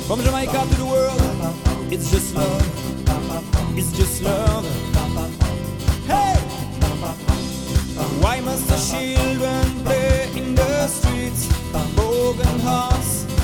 From Jamaica to the world, it's just love, it's just love. Hey! Why must the children play in the streets? Broken hearts